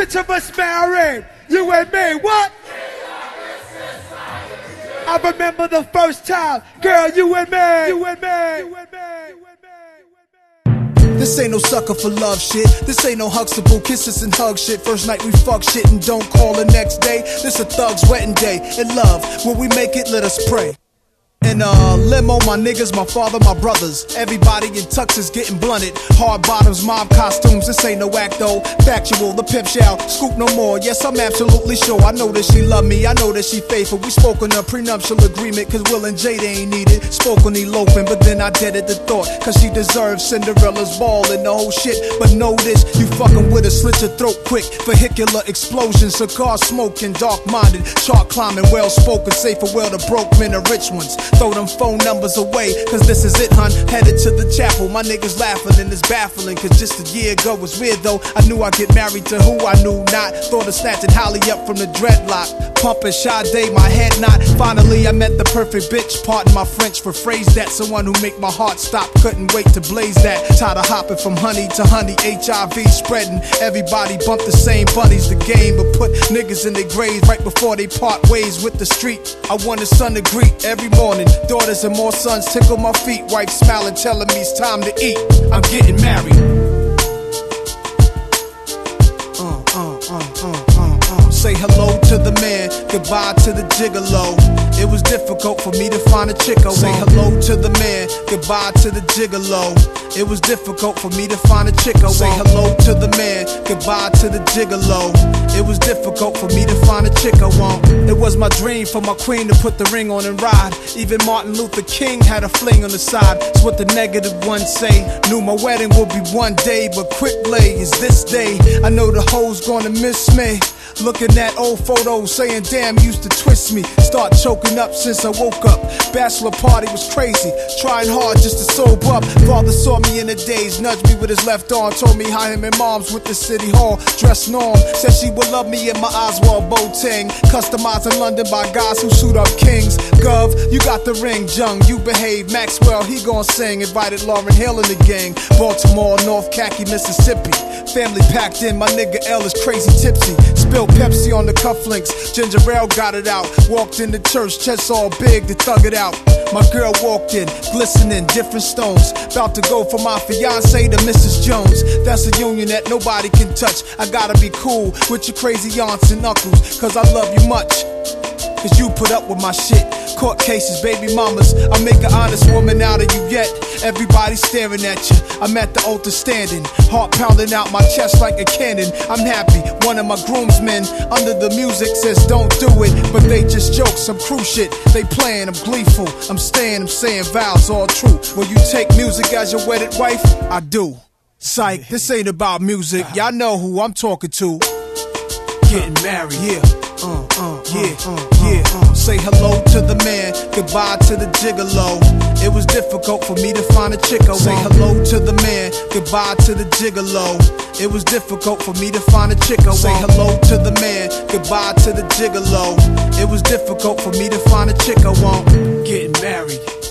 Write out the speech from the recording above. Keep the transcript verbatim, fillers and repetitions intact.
Six of us married, you and me, what? I remember the first time, girl, you and me, you and me, you and me. This ain't no sucker for love shit. This ain't no Huxtable kisses and hug shit. First night we fuck shit and don't call the next day. This a thug's wedding day. In love, when we make it, let us pray. In a limo, my niggas, my father, my brothers. Everybody in tux is getting blunted. Hard bottoms, mob costumes, this ain't no act though. Factual, the pimp shall scoop no more. Yes, I'm absolutely sure. I know that she love me, I know that she faithful. We spoke on a prenuptial agreement, cause Will and Jada ain't needed. Spoke on eloping, but then I deaded the thought, cause she deserves Cinderella's ball and the whole shit. But know this, you fucking with her, slit your throat quick. Vehicular explosion, cigar smoking, dark-minded, chart climbing, well-spoken, safe for well the broke men, the rich ones. Throw them phone numbers away, cause this is it, hun. Headed to the chapel, my niggas laughing and it's baffling, cause just a year ago was weird though. I knew I'd get married to who I knew not. Thought of snatching Holly up from the dreadlock, pumping Sade, my head knot. Finally I met the perfect bitch, pardon my French for phrase that. Someone who make my heart stop, couldn't wait to blaze that. Tired of hopping from honey to honey, H I V spreading. Everybody bump the same bunnies, the game, but put niggas in their graves right before they part ways with the street. I want a son to greet every morning. Daughters and more sons tickle my feet. Wife smiling, telling me it's time to eat. I'm getting married. Uh, uh, uh, uh, uh, uh. Say hello to the man, goodbye to the gigolo. It was difficult for me to find a chick. Say hello to the man, goodbye to the gigolo. It was difficult for me to find a chick. Say hello to the man, goodbye to the gigolo. It was difficult for me to find a chick I want. It was my dream for my queen to put the ring on and ride. Even Martin Luther King had a fling on the side. It's what the negative ones say. Knew my wedding would be one day, but quick lay is this day. I know the hoes gonna miss me. Looking at old photos, saying damn, used to twist me. Start choking up since I woke up. Bachelor party was crazy, trying hard just to sober up. Father saw me in the days, nudged me with his left arm. Told me how him and mom's with the city hall. Dressed norm, said she would love me in my Oswald Boateng. Customized in London by guys who suit up kings. Gov, you got the ring, Jung, you behave. Maxwell, he gon' sing. Invited Lauryn Hill in the gang. Baltimore, North Khaki, Mississippi. Family packed in, my nigga L is crazy tipsy. Spilled Pepsi on the cufflinks, ginger ale got it out. Walked in the church, chest all big to thug it out. My girl walked in, glistening, different stones. About to go from my fiance to Missus Jones. That's a union that nobody can touch. I gotta be cool with your crazy aunts and uncles, cause I love you much. Cause you put up with my shit. Court cases, baby mamas, I make an honest woman out of you yet. Everybody staring at you, I'm at the altar standing. Heart pounding out my chest like a cannon. I'm happy, one of my groomsmen under the music says don't do it. But they just joke, some crew shit, they playing, I'm gleeful. I'm staying, I'm saying vows, all true. Will you take music as your wedded wife? I do. Psych, this ain't about music, y'all know who I'm talking to. Getting married, yeah. Uh, uh, yeah, uh, yeah. Uh. Say hello to the man, goodbye to the gigolo. It was difficult for me to find a chick I want. Say hello to the man, goodbye to the gigolo. It was difficult for me to find a chick I want. Say hello to the man, goodbye to the gigolo. It was difficult for me to find a chick I want. Getting married.